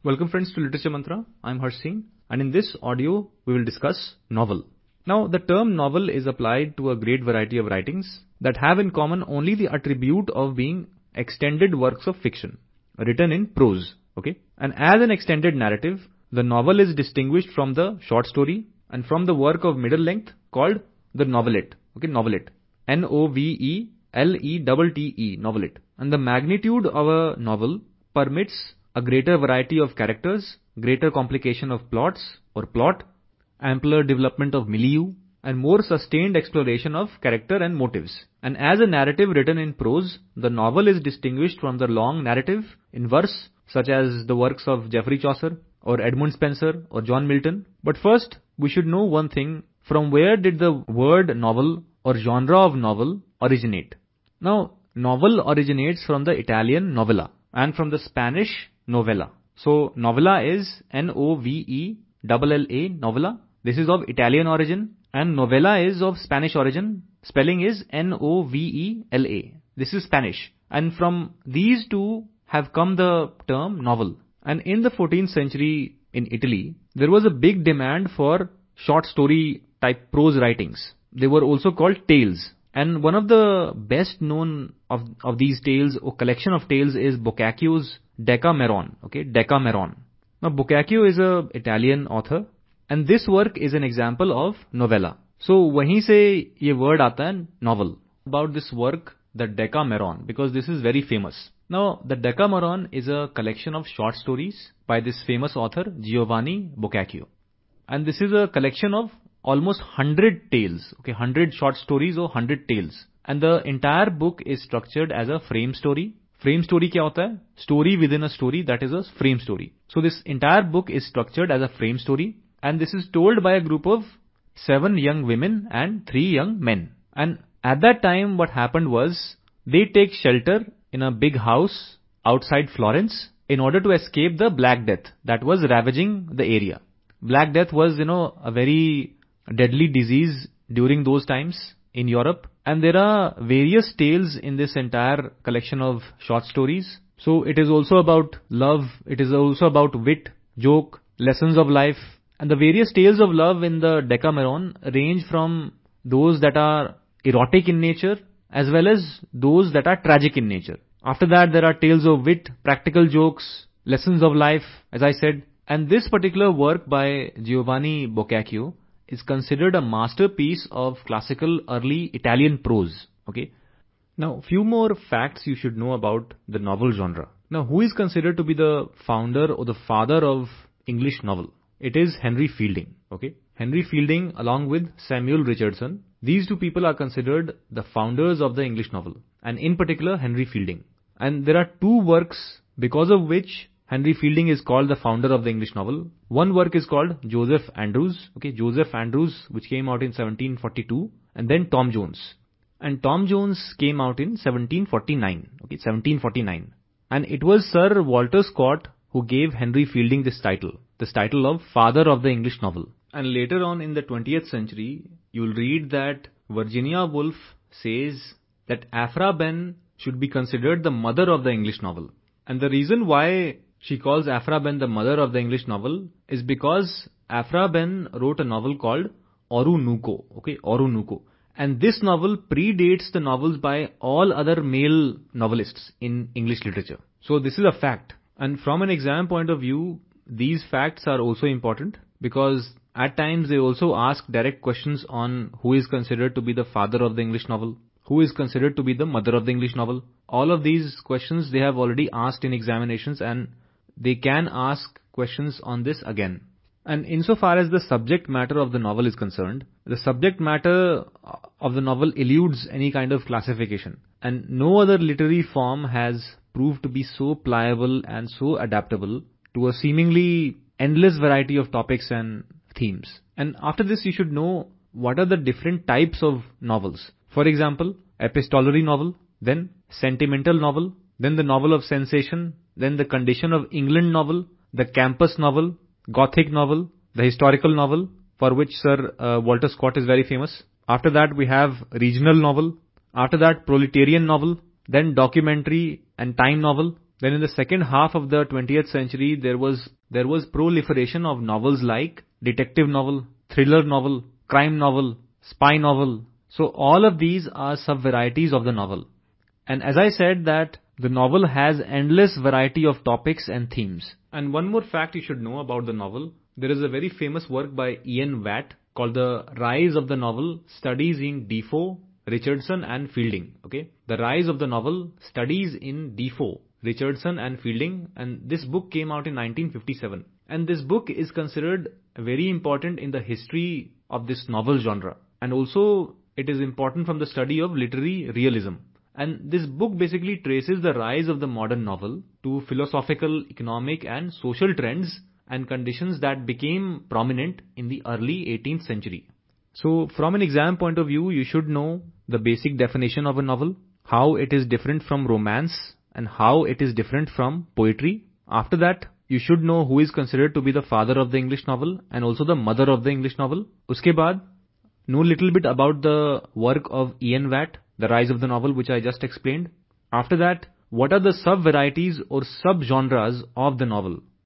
Welcome friends to Literature Mantra. I'm Harsh Singh, and in this audio we will discuss novel. Now the term novel is applied to a great variety of writings that have in common only the attribute of being extended works of fiction written in prose, okay? And as an extended narrative, the novel is distinguished from the short story and from the work of middle length called the novelette, okay? Novelette. Novelette, novelette. And the magnitude of a novel permits a greater variety of characters, greater complication of plots or plot, ampler development of milieu, and more sustained exploration of character and motives. And as a narrative written in prose, the novel is distinguished from the long narrative in verse, such as the works of Geoffrey Chaucer, or Edmund Spenser, or John Milton. But first, we should know one thing: from where did the word novel or genre of novel originate? Now, novel originates from the Italian novella and from the Spanish novella. So, novella is Novella, novella. This is of Italian origin, and novella is of Spanish origin. Spelling is Novela. This is Spanish. And from these two have come the term novel. And in the 14th century in Italy, there was a big demand for short story type prose writings. They were also called tales. And one of the best known of these tales or collection of tales is Boccaccio's Decameron. Okay, Decameron. Now Boccaccio is a Italian author, and this work is an example of novella. So वहीं से ये word आता है novel. About this work, the Decameron, because this is very famous. Now the Decameron is a collection of short stories by this famous author Giovanni Boccaccio. And this is a collection of almost 100 tales, okay, 100 short stories or 100 tales. And the entire book is structured as a frame story. Frame story क्या होता है? Story within a story, that is a frame story. So this entire book is structured as a frame story, and this is told by a group of 7 young women and 3 young men. And at that time what happened was, they take shelter in a big house outside Florence in order to escape the Black Death that was ravaging the area. Black Death was, a very deadly disease during those times in Europe. And there are various tales in this entire collection of short stories. So it is also about love, it is also about wit, joke, lessons of life. And the various tales of love in the Decameron range from those that are erotic in nature as well as those that are tragic in nature. After that, there are tales of wit, practical jokes, lessons of life, as I said. And this particular work by Giovanni Boccaccio is considered a masterpiece of classical early Italian prose. Okay. Now, few more facts you should know about the novel genre. Now, who is considered to be the founder or the father of English novel? It is Henry Fielding. Okay. Henry Fielding along with Samuel Richardson. These two people are considered the founders of the English novel. And in particular, Henry Fielding. And there are two works because of which Henry Fielding is called the founder of the English novel. One work is called Joseph Andrews. Okay, Joseph Andrews, which came out in 1742. And then Tom Jones. And Tom Jones came out in 1749. Okay, 1749. And it was Sir Walter Scott who gave Henry Fielding this title of father of the English novel. And later on in the 20th century, you will read that Virginia Woolf says that Aphra Behn should be considered the mother of the English novel. And the reason why she calls Aphra Behn the mother of the English novel is because Aphra Behn wrote a novel called Oroonoko. Okay, Oroonoko. And this novel predates the novels by all other male novelists in English literature. So this is a fact. And from an exam point of view, these facts are also important because at times they also ask direct questions on who is considered to be the father of the English novel, who is considered to be the mother of the English novel. All of these questions they have already asked in examinations, and they can ask questions on this again. And insofar as the subject matter of the novel is concerned, the subject matter of the novel eludes any kind of classification. And no other literary form has proved to be so pliable and so adaptable to a seemingly endless variety of topics and themes. And after this, you should know what are the different types of novels. For example, epistolary novel, then sentimental novel, then the novel of sensation, then the condition of England novel, the campus novel, Gothic novel, the historical novel, for which Sir Walter Scott is very famous. After that, we have regional novel. After that, proletarian novel, then documentary and time novel, Then in the second half of the 20th century, there was proliferation of novels like detective novel, thriller novel, crime novel, spy novel. So all of these are sub-varieties of the novel. And as I said that the novel has endless variety of topics and themes. And one more fact you should know about the novel. There is a very famous work by Ian Watt called The Rise of the Novel, Studies in Defoe, Richardson and Fielding. Okay. The Rise of the Novel, Studies in Defoe, Richardson and Fielding. And this book came out in 1957. And this book is considered very important in the history of this novel genre. And also it is important from the study of literary realism. And this book basically traces the rise of the modern novel to philosophical, economic and social trends and conditions that became prominent in the early 18th century. So from an exam point of view, you should know the basic definition of a novel, how it is different from romance and how it is different from poetry. After that, you should know who is considered to be the father of the English novel and also the mother of the English novel. Uske baad, know little bit about the work of Ian Watt, The Rise of the Novel, which I just explained. After that, what are the sub-varieties or sub-genres of the novel?